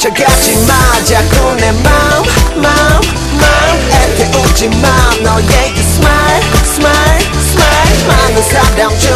상처받지 마 자꾸 내 마음 애태우지 마 너에게 smile smile smile 많은 사람 중